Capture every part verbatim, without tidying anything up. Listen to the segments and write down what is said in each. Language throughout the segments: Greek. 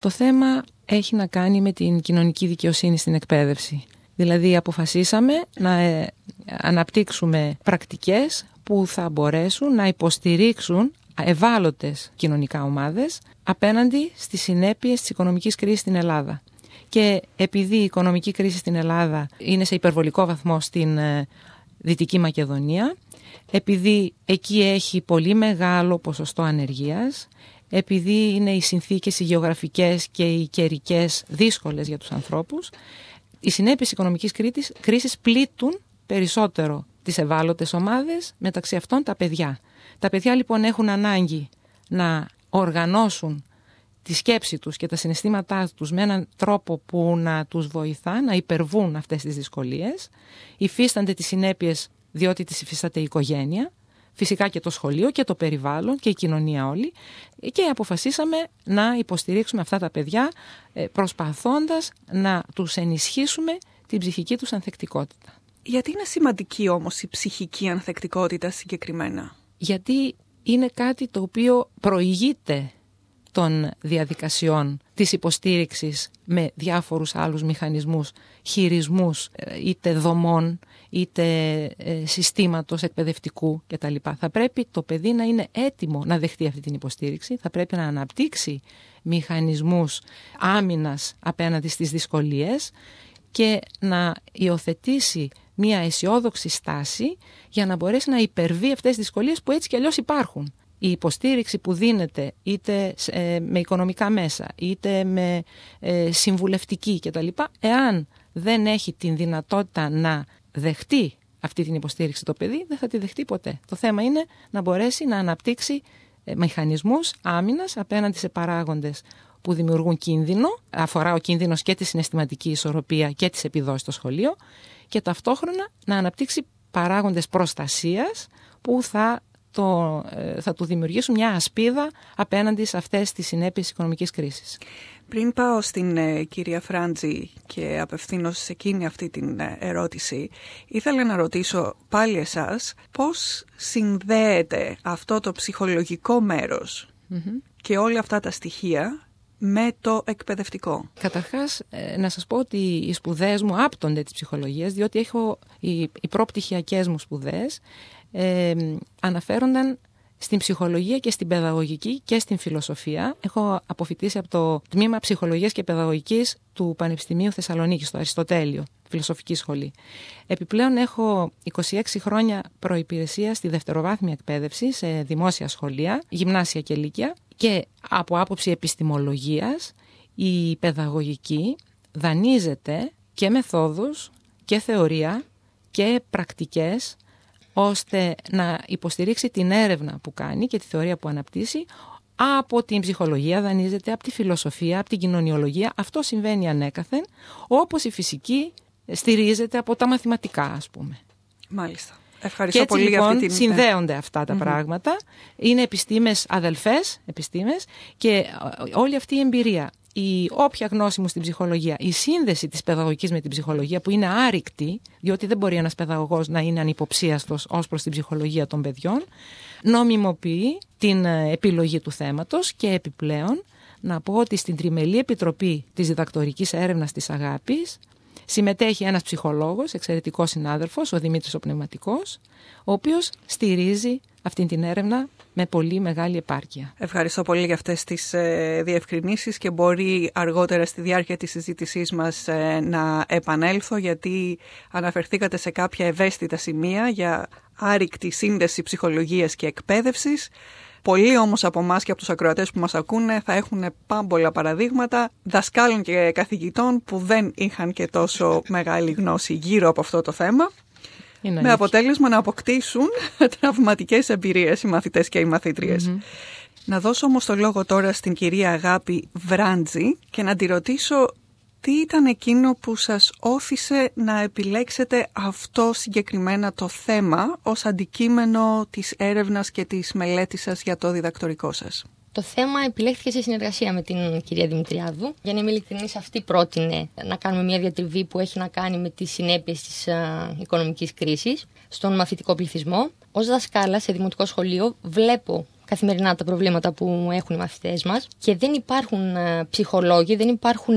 Το θέμα έχει να κάνει με την κοινωνική δικαιοσύνη στην εκπαίδευση. Δηλαδή αποφασίσαμε να ε, αναπτύξουμε πρακτικές που θα μπορέσουν να υποστηρίξουν ευάλωτες κοινωνικά ομάδες απέναντι στις συνέπειες της οικονομικής κρίσης στην Ελλάδα. Και επειδή η οικονομική κρίση στην Ελλάδα είναι σε υπερβολικό βαθμό στην ε, Δυτική Μακεδονία, επειδή εκεί έχει πολύ μεγάλο ποσοστό ανεργίας, επειδή είναι οι συνθήκες οι γεωγραφικές και οι καιρικές δύσκολες για τους ανθρώπους, οι συνέπειες της οικονομικής κρίσης πλήττουν περισσότερο τις ευάλωτες ομάδες, μεταξύ αυτών τα παιδιά. Τα παιδιά λοιπόν έχουν ανάγκη να οργανώσουν τη σκέψη τους και τα συναισθήματά τους με έναν τρόπο που να τους βοηθά να υπερβούν αυτές τις δυσκολίες. Υφίστανται τις συνέπειες διότι τις υφίσταται η οικογένεια, φυσικά και το σχολείο και το περιβάλλον και η κοινωνία όλη, και αποφασίσαμε να υποστηρίξουμε αυτά τα παιδιά προσπαθώντας να τους ενισχύσουμε την ψυχική τους ανθεκτικότητα. Γιατί είναι σημαντική όμως η ψυχική ανθεκτικότητα συγκεκριμένα? Γιατί είναι κάτι το οποίο προηγείται των διαδικασιών της υποστήριξης με διάφορους άλλους μηχανισμούς, χειρισμούς είτε δομών, είτε συστήματος εκπαιδευτικού κτλ. Θα πρέπει το παιδί να είναι έτοιμο να δεχτεί αυτή την υποστήριξη, θα πρέπει να αναπτύξει μηχανισμούς άμυνας απέναντι στις δυσκολίες και να υιοθετήσει μια αισιόδοξη στάση για να μπορέσει να υπερβεί αυτές τις δυσκολίες που έτσι κι αλλιώς υπάρχουν. Η υποστήριξη που δίνεται είτε με οικονομικά μέσα είτε με συμβουλευτική κτλ. Εάν δεν έχει την δυνατότητα να δεχτεί αυτή την υποστήριξη το παιδί, δεν θα τη δεχτεί ποτέ. Το θέμα είναι να μπορέσει να αναπτύξει μηχανισμούς άμυνας απέναντι σε παράγοντες που δημιουργούν κίνδυνο, αφορά ο κίνδυνος και τη συναισθηματική ισορροπία και τις επιδόσεις στο σχολείο, και ταυτόχρονα να αναπτύξει παράγοντες προστασίας που θα, το, θα του δημιουργήσουν μια ασπίδα απέναντι σε αυτές τις συνέπειες της οικονομικής κρίσης. Πριν πάω στην ε, κυρία Φράντζη και απευθύνω σε εκείνη αυτή την ε, ερώτηση, ήθελα να ρωτήσω πάλι εσάς πώς συνδέεται αυτό το ψυχολογικό μέρος mm-hmm. και όλα αυτά τα στοιχεία με το εκπαιδευτικό. Καταρχάς, να σας πω ότι οι σπουδές μου άπτονται της ψυχολογίας, διότι έχω οι, οι προπτυχιακές μου σπουδές ε, αναφέρονταν στην ψυχολογία και στην παιδαγωγική και στην φιλοσοφία. Έχω αποφοιτήσει από το τμήμα ψυχολογίας και παιδαγωγικής του Πανεπιστημίου Θεσσαλονίκης, στο Αριστοτέλειο, φιλοσοφική σχολή. Επιπλέον έχω είκοσι έξι χρόνια προϋπηρεσία στη δευτεροβάθμια εκπαίδευση σε δημόσια σχολεία, γυμνάσια και λύκεια, και από άποψη επιστημολογίας η παιδαγωγική δανείζεται και μεθόδους και θεωρία και πρακτικές ώστε να υποστηρίξει την έρευνα που κάνει και τη θεωρία που αναπτύσσει. Από την ψυχολογία δανείζεται, από τη φιλοσοφία, από την κοινωνιολογία. Αυτό συμβαίνει ανέκαθεν, όπως η φυσική στηρίζεται από τα μαθηματικά, ας πούμε. Μάλιστα. Ευχαριστώ και έτσι, πολύ λοιπόν, για αυτή την... συνδέονται αυτά τα mm-hmm. πράγματα. Είναι επιστήμες αδελφές, επιστήμες, και όλη αυτή η εμπειρία, η όποια γνώση μου στην ψυχολογία, η σύνδεση της παιδαγωγικής με την ψυχολογία, που είναι άρρηκτη, διότι δεν μπορεί ένας παιδαγωγός να είναι ανυποψίαστος ως προς την ψυχολογία των παιδιών, νομιμοποιεί την επιλογή του θέματος. Και επιπλέον να πω ότι στην Τριμελή Επιτροπή της Διδακτορικής Έρευνας της Αγάπης συμμετέχει ένας ψυχολόγος, εξαιρετικός συνάδελφος, ο Δημήτρης ο Πνευματικός, ο οποίος στηρίζει αυτή την έρευνα με πολύ μεγάλη επάρκεια. Ευχαριστώ πολύ για αυτές τις ε, διευκρινήσεις και μπορεί αργότερα στη διάρκεια της συζήτησής μας ε, να επανέλθω, γιατί αναφερθήκατε σε κάποια ευαίσθητα σημεία για άρρηκτη σύνδεση ψυχολογίας και εκπαίδευσης. Πολλοί όμως από εμάς και από τους ακροατές που μας ακούνε θα έχουν πάμπολα παραδείγματα δασκάλων και καθηγητών που δεν είχαν και τόσο μεγάλη γνώση γύρω από αυτό το θέμα. Είναι με αποτέλεσμα να αποκτήσουν τραυματικές εμπειρίες οι μαθητές και οι μαθήτριες. Mm-hmm. Να δώσω όμως το λόγο τώρα στην κυρία Αγάπη Βράντζη και να τη ρωτήσω τι ήταν εκείνο που σας όθησε να επιλέξετε αυτό συγκεκριμένα το θέμα ως αντικείμενο της έρευνας και της μελέτης σας για το διδακτορικό σας? Το θέμα επιλέχθηκε σε συνεργασία με την κυρία Δημητριάδου. Για να είμαι ειλικρινής, αυτή πρότεινε να κάνουμε μια διατριβή που έχει να κάνει με τις συνέπειες της α, οικονομικής κρίσης στον μαθητικό πληθυσμό. Ως δασκάλα σε δημοτικό σχολείο βλέπω καθημερινά τα προβλήματα που έχουν οι μαθητές μας και δεν υπάρχουν ψυχολόγοι, δεν υπάρχουν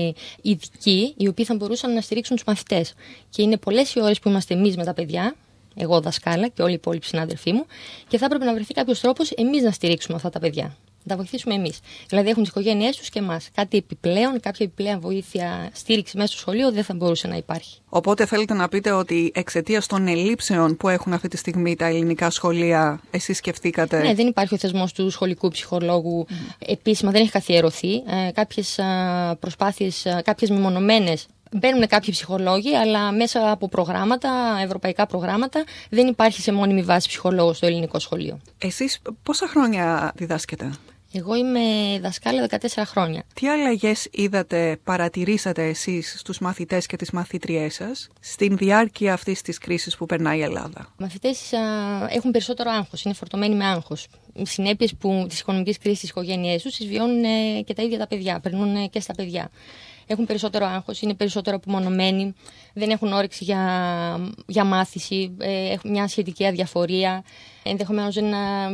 ειδικοί οι οποίοι θα μπορούσαν να στηρίξουν τους μαθητές. Και είναι πολλές οι ώρες που είμαστε εμείς με τα παιδιά, εγώ δασκάλα και όλοι οι υπόλοιποι συνάδελφοί μου, και θα έπρεπε να βρεθεί κάποιος τρόπος εμείς να στηρίξουμε αυτά τα παιδιά. Να τα βοηθήσουμε εμείς. Δηλαδή έχουν τις οικογένειές τους και εμάς. Κάτι επιπλέον, κάποια επιπλέον βοήθεια, στήριξη μέσα στο σχολείο δεν θα μπορούσε να υπάρχει. Οπότε θέλετε να πείτε ότι εξαιτίας των ελλείψεων που έχουν αυτή τη στιγμή τα ελληνικά σχολεία, εσείς σκεφτήκατε. Ναι, δεν υπάρχει ο θεσμός του σχολικού ψυχολόγου mm. επίσημα, δεν έχει καθιερωθεί. Ε, κάποιες προσπάθειες, κάποιες μεμονωμένες. Μπαίνουν κάποιοι ψυχολόγοι, αλλά μέσα από προγράμματα, ευρωπαϊκά προγράμματα, δεν υπάρχει σε μόνιμη βάση ψυχολόγος στο ελληνικό σχολείο. Εσείς πόσα χρόνια διδάσκετε? Εγώ είμαι δασκάλα δεκατέσσερα χρόνια. Τι αλλαγές είδατε, παρατηρήσατε εσείς στους μαθητές και τις μαθήτριές σας στην διάρκεια αυτής της κρίσης που περνάει η Ελλάδα? Οι μαθητές α, έχουν περισσότερο άγχος, είναι φορτωμένοι με άγχος. Οι συνέπειες που, της οικονομικής κρίσης στις οικογένειές τους τις βιώνουν ε, και τα ίδια τα παιδιά, περνούν ε, και στα παιδιά. Έχουν περισσότερο άγχος, είναι περισσότερο απομονωμένοι, δεν έχουν όρεξη για, για μάθηση, ε, έχουν μια σχετική αδιαφορία, ενδεχομένως δεν,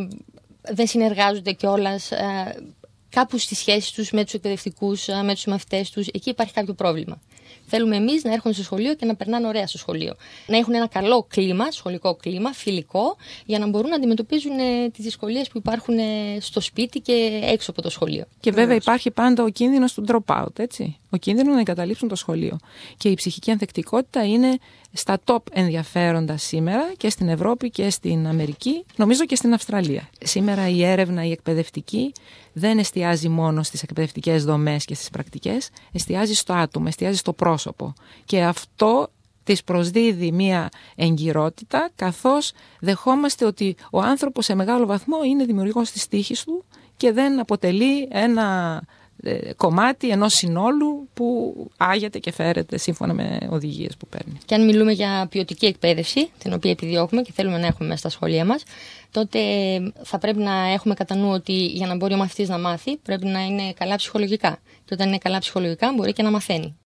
δεν συνεργάζονται κιόλας. Ε, κάπου στις σχέσεις τους με τους εκπαιδευτικούς, με τους μαθητές τους, εκεί υπάρχει κάποιο πρόβλημα. Θέλουμε εμείς να έρχονται στο σχολείο και να περνάνε ωραία στο σχολείο. Να έχουν ένα καλό κλίμα, σχολικό κλίμα, φιλικό, για να μπορούν να αντιμετωπίζουν ε, τις δυσκολίες που υπάρχουν ε, στο σπίτι και έξω από το σχολείο. Και βέβαια υπάρχει πάντα ο κίνδυνος του drop-out, έτσι. Ο κίνδυνος να εγκαταλείψουν το σχολείο. Και η ψυχική ανθεκτικότητα είναι στα top ενδιαφέροντα σήμερα και στην Ευρώπη και στην Αμερική, νομίζω και στην Αυστραλία. Σήμερα η έρευνα, η εκπαιδευτική, δεν εστιάζει μόνο στις εκπαιδευτικές δομές και στις πρακτικές, εστιάζει στο άτομο, εστιάζει στο πρόσωπο. Και αυτό της προσδίδει μία εγκυρότητα, καθώς δεχόμαστε ότι ο άνθρωπος σε μεγάλο βαθμό είναι δημιουργός της τύχης του και δεν αποτελεί ένα κομμάτι ενός συνόλου που άγεται και φέρεται σύμφωνα με οδηγίες που παίρνει. Και αν μιλούμε για ποιοτική εκπαίδευση, την οποία επιδιώκουμε και θέλουμε να έχουμε μέσα στα σχολεία μας, τότε θα πρέπει να έχουμε κατά νου ότι για να μπορεί ο μαθητής να μάθει πρέπει να είναι καλά ψυχολογικά. Και όταν είναι καλά ψυχολογικά μπορεί και να μαθαίνει.